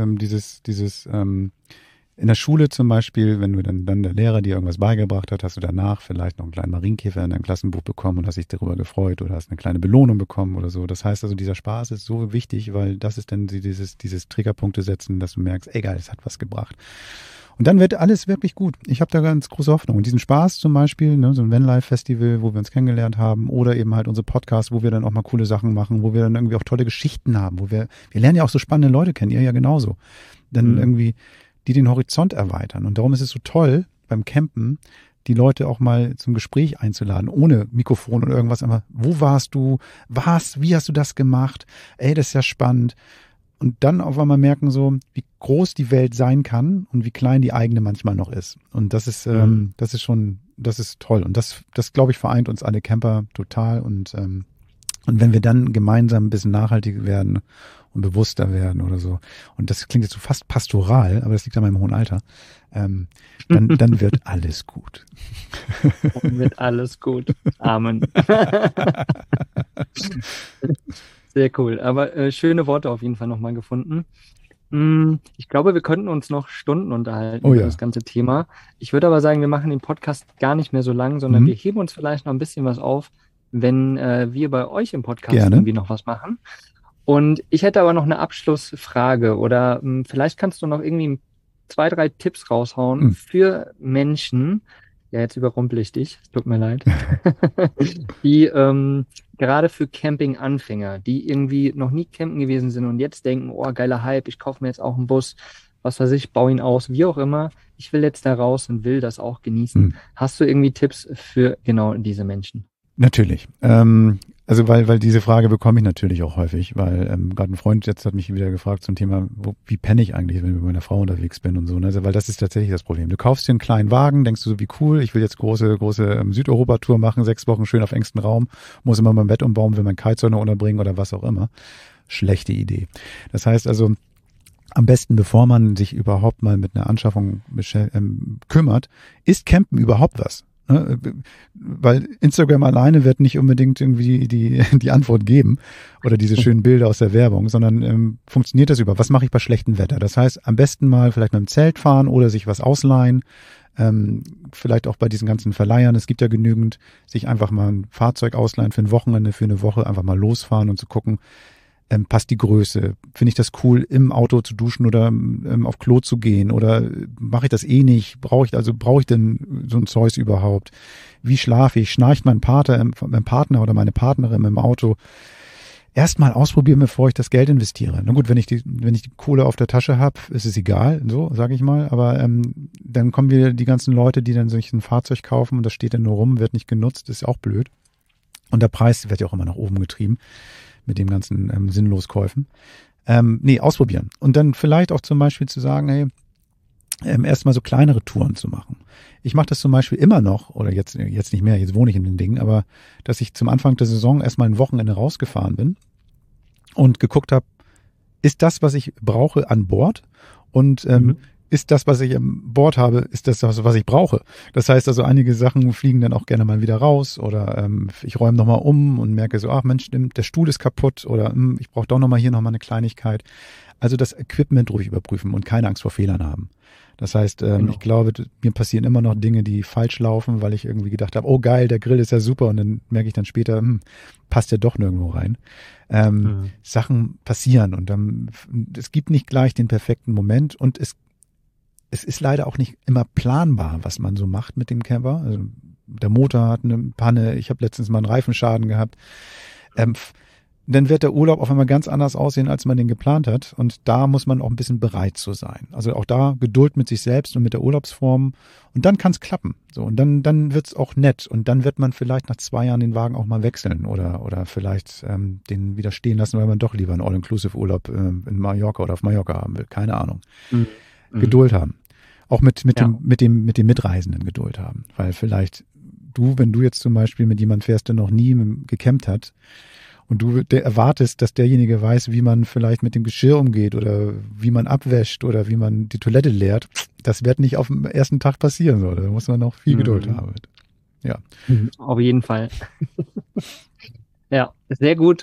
in der Schule zum Beispiel, wenn du dann der Lehrer dir irgendwas beigebracht hat, hast du danach vielleicht noch einen kleinen Marienkäfer in deinem Klassenbuch bekommen und hast dich darüber gefreut oder hast eine kleine Belohnung bekommen oder so. Das heißt also, dieser Spaß ist so wichtig, weil das ist dann dieses Triggerpunkte setzen, dass du merkst, egal, es hat was gebracht. Und dann wird alles wirklich gut. Ich habe da ganz große Hoffnung. Und diesen Spaß zum Beispiel, ne, so ein Vanlife-Festival, wo wir uns kennengelernt haben, oder eben halt unsere Podcasts, wo wir dann auch mal coole Sachen machen, wo wir dann irgendwie auch tolle Geschichten haben, wo wir lernen ja auch so spannende Leute kennen, ihr ja genauso. Dann irgendwie die den Horizont erweitern. Und darum ist es so toll, beim Campen die Leute auch mal zum Gespräch einzuladen, ohne Mikrofon oder irgendwas. Aber wo warst du? Wie hast du das gemacht? Ey, das ist ja spannend. Und dann auf einmal merken so, wie groß die Welt sein kann und wie klein die eigene manchmal noch ist. Und das ist toll. Und das glaube ich, vereint uns alle Camper total. Und wenn wir dann gemeinsam ein bisschen nachhaltiger werden und bewusster werden oder so, und das klingt jetzt so fast pastoral, aber das liegt an meinem hohen Alter, dann wird alles gut. Dann wird alles gut. Amen. Sehr cool. Aber schöne Worte auf jeden Fall nochmal gefunden. Ich glaube, wir könnten uns noch Stunden unterhalten über das ganze Thema. Ich würde aber sagen, wir machen den Podcast gar nicht mehr so lang, sondern wir heben uns vielleicht noch ein bisschen was auf, wenn wir bei euch im Podcast irgendwie noch was machen. Und ich hätte aber noch eine Abschlussfrage oder vielleicht kannst du noch irgendwie 2, 3 Tipps raushauen für Menschen, ja, jetzt überrumpel ich dich, es tut mir leid, die gerade für Camping-Anfänger, die irgendwie noch nie campen gewesen sind und jetzt denken, oh, geiler Hype, ich kaufe mir jetzt auch einen Bus, was weiß ich, baue ihn aus, wie auch immer, ich will jetzt da raus und will das auch genießen. Hast du irgendwie Tipps für genau diese Menschen? Natürlich. Also weil diese Frage bekomme ich natürlich auch häufig, weil gerade ein Freund jetzt hat mich wieder gefragt zum Thema, wie penne ich eigentlich, wenn ich mit meiner Frau unterwegs bin und so. Also, weil das ist tatsächlich das Problem. Du kaufst dir einen kleinen Wagen, denkst du so, wie cool, ich will jetzt große Südeuropa-Tour machen, 6 Wochen schön auf engstem Raum, muss immer mein Bett umbauen, will mein Kitesurf noch unterbringen oder was auch immer. Schlechte Idee. Das heißt also, am besten, bevor man sich überhaupt mal mit einer Anschaffung kümmert, ist Campen überhaupt was? Weil Instagram alleine wird nicht unbedingt irgendwie die Antwort geben oder diese schönen Bilder aus der Werbung, sondern funktioniert das über, was mache ich bei schlechtem Wetter? Das heißt, am besten mal vielleicht mit dem Zelt fahren oder sich was ausleihen, vielleicht auch bei diesen ganzen Verleihern, es gibt ja genügend, sich einfach mal ein Fahrzeug ausleihen für ein Wochenende, für eine Woche, einfach mal losfahren und zu gucken, passt die Größe? Finde ich das cool, im Auto zu duschen oder auf Klo zu gehen? Oder mache ich das eh nicht? Brauche ich denn so ein Zeus überhaupt? Wie schlafe ich? Schnarcht mein Partner oder meine Partnerin im Auto? Erstmal ausprobieren, bevor ich das Geld investiere. Na gut, wenn ich die Kohle auf der Tasche habe, ist es egal, so sage ich mal. Aber dann kommen wieder die ganzen Leute, die dann sich ein Fahrzeug kaufen und das steht dann nur rum, wird nicht genutzt, ist auch blöd. Und der Preis wird ja auch immer nach oben getrieben mit dem ganzen Sinnloskäufen. Ausprobieren. Und dann vielleicht auch zum Beispiel zu sagen, hey, erstmal so kleinere Touren zu machen. Ich mache das zum Beispiel immer noch, oder jetzt nicht mehr, jetzt wohne ich in den Dingen, aber dass ich zum Anfang der Saison erstmal ein Wochenende rausgefahren bin und geguckt habe, ist das, was ich brauche, an Bord? Und ist das, was ich an Bord habe, ist das, was ich brauche? Das heißt also, einige Sachen fliegen dann auch gerne mal wieder raus oder ich räume nochmal um und merke so, ach Mensch, der Stuhl ist kaputt oder ich brauche doch nochmal hier nochmal eine Kleinigkeit. Also das Equipment ruhig überprüfen und keine Angst vor Fehlern haben. Das heißt, Genau. ich glaube, mir passieren immer noch Dinge, die falsch laufen, weil ich irgendwie gedacht habe, oh geil, der Grill ist ja super und dann merke ich dann später, passt der doch nirgendwo rein. Sachen passieren und es gibt nicht gleich den perfekten Moment und es ist leider auch nicht immer planbar, was man so macht mit dem Camper. Also der Motor hat eine Panne, ich habe letztens mal einen Reifenschaden gehabt. Dann wird der Urlaub auf einmal ganz anders aussehen, als man den geplant hat. Und da muss man auch ein bisschen bereit zu sein. Also auch da Geduld mit sich selbst und mit der Urlaubsform. Und dann kann es klappen. So, und dann wird's auch nett. Und dann wird man vielleicht nach 2 Jahren den Wagen auch mal wechseln oder vielleicht den wieder stehen lassen, weil man doch lieber einen All-Inclusive-Urlaub in Mallorca oder auf Mallorca haben will. Keine Ahnung. Geduld haben. Auch mit dem Mitreisenden Geduld haben. Weil vielleicht wenn du jetzt zum Beispiel mit jemandem fährst, der noch nie gecampt hat, und du erwartest, dass derjenige weiß, wie man vielleicht mit dem Geschirr umgeht oder wie man abwäscht oder wie man die Toilette leert, das wird nicht auf dem ersten Tag passieren. So. Da muss man noch viel Geduld haben. Ja. Auf jeden Fall. Ja, sehr gut.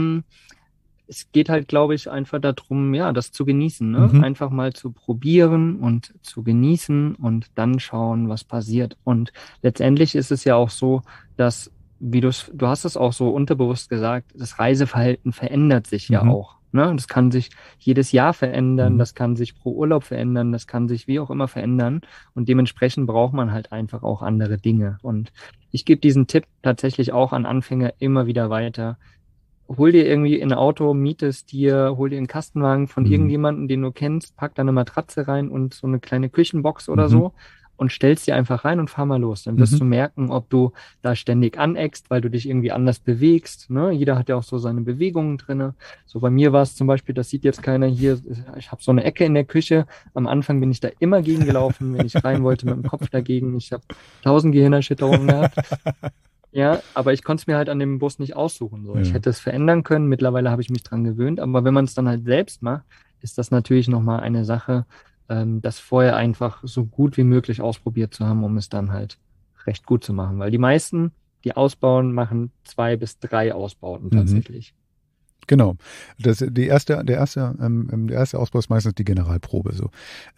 Es geht halt, glaube ich, einfach darum, ja, das zu genießen, ne? Einfach mal zu probieren und zu genießen und dann schauen, was passiert. Und letztendlich ist es ja auch so, dass du hast es auch so unterbewusst gesagt, das Reiseverhalten verändert sich ja auch. Ne? Das kann sich jedes Jahr verändern, das kann sich pro Urlaub verändern, das kann sich wie auch immer verändern und dementsprechend braucht man halt einfach auch andere Dinge. Und ich gebe diesen Tipp tatsächlich auch an Anfänger immer wieder weiter. Hol dir irgendwie ein Auto, miete es dir, hol dir einen Kastenwagen von irgendjemandem, den du kennst, pack da eine Matratze rein und so eine kleine Küchenbox oder so und stellst dir einfach rein und fahr mal los. Dann wirst du merken, ob du da ständig aneckst, weil du dich irgendwie anders bewegst. Ne? Jeder hat ja auch so seine Bewegungen drinne. So bei mir war es zum Beispiel, das sieht jetzt keiner hier, ich habe so eine Ecke in der Küche. Am Anfang bin ich da immer gegengelaufen, wenn ich rein wollte, mit dem Kopf dagegen. Ich habe 1000 Gehirnerschütterungen gehabt. Ja, aber ich konnte es mir halt an dem Bus nicht aussuchen. So. Ich hätte es verändern können. Mittlerweile habe ich mich dran gewöhnt. Aber wenn man es dann halt selbst macht, ist das natürlich nochmal eine Sache, das vorher einfach so gut wie möglich ausprobiert zu haben, um es dann halt recht gut zu machen. Weil die meisten, die ausbauen, machen 2 bis 3 Ausbauten tatsächlich. Genau. Der erste Ausbau ist meistens die Generalprobe. So.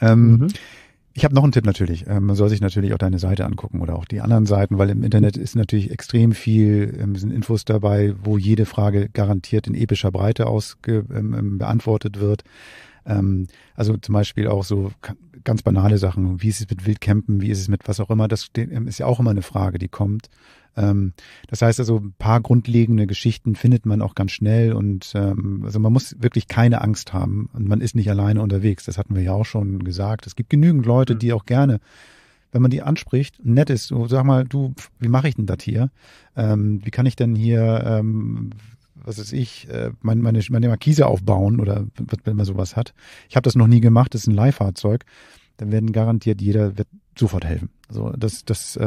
Ich habe noch einen Tipp natürlich. Man soll sich natürlich auch deine Seite angucken oder auch die anderen Seiten, weil im Internet ist natürlich extrem viel, sind Infos dabei, wo jede Frage garantiert in epischer Breite beantwortet wird. Also zum Beispiel auch so ganz banale Sachen. Wie ist es mit Wildcampen? Wie ist es mit was auch immer? Das ist ja auch immer eine Frage, die kommt. Das heißt also, ein paar grundlegende Geschichten findet man auch ganz schnell und also man muss wirklich keine Angst haben und man ist nicht alleine unterwegs. Das hatten wir ja auch schon gesagt. Es gibt genügend Leute, die auch gerne, wenn man die anspricht, nett ist, so sag mal, du, wie mache ich denn das hier? Wie kann ich denn hier was weiß ich, meine Markise aufbauen oder wenn man sowas hat. Ich habe das noch nie gemacht, das ist ein Leihfahrzeug. Dann werden garantiert wird sofort helfen. Also das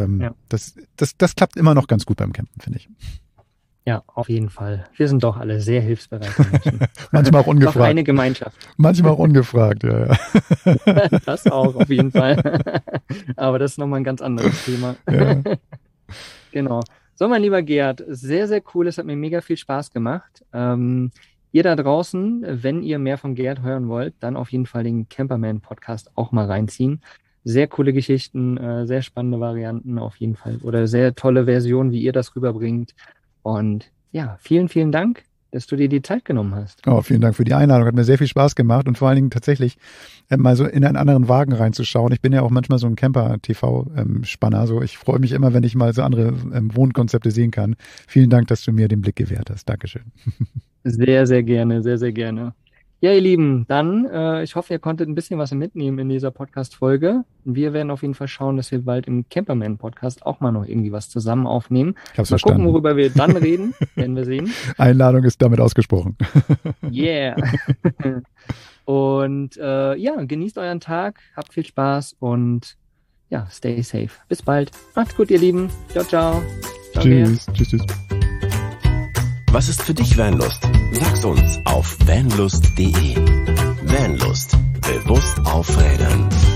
klappt immer noch ganz gut beim Campen, finde ich. Ja, auf jeden Fall. Wir sind doch alle sehr hilfsbereite Menschen. Manchmal auch ungefragt. Doch eine Gemeinschaft. Manchmal auch ungefragt, ja. Das auch, auf jeden Fall. Aber das ist nochmal ein ganz anderes Thema. Ja. Genau. So, mein lieber Gerd, sehr, sehr cool. Es hat mir mega viel Spaß gemacht. Ihr da draußen, wenn ihr mehr von Gerd hören wollt, dann auf jeden Fall den Camperman-Podcast auch mal reinziehen. Sehr coole Geschichten, sehr spannende Varianten auf jeden Fall. Oder sehr tolle Versionen, wie ihr das rüberbringt. Und ja, vielen, vielen Dank, dass du dir die Zeit genommen hast. Oh, vielen Dank für die Einladung. Hat mir sehr viel Spaß gemacht und vor allen Dingen tatsächlich mal so in einen anderen Wagen reinzuschauen. Ich bin ja auch manchmal so ein Camper-TV-Spanner. So, ich freue mich immer, wenn ich mal so andere Wohnkonzepte sehen kann. Vielen Dank, dass du mir den Blick gewährt hast. Dankeschön. Sehr, sehr gerne, sehr, sehr gerne. Ja, ihr Lieben, dann, ich hoffe, ihr konntet ein bisschen was mitnehmen in dieser Podcast-Folge. Wir werden auf jeden Fall schauen, dass wir bald im Camperman-Podcast auch mal noch irgendwie was zusammen aufnehmen. Ich hab's mal verstanden. Gucken, worüber wir dann reden, werden wir sehen. Einladung ist damit ausgesprochen. Yeah. Und ja, genießt euren Tag, habt viel Spaß und ja, stay safe. Bis bald. Macht's gut, ihr Lieben. Ciao, ciao. Ciao, Tschüss. Tschüss. Was ist für dich Vanlust? Sag's uns auf vanlust.de. Vanlust. Bewusst aufrädern.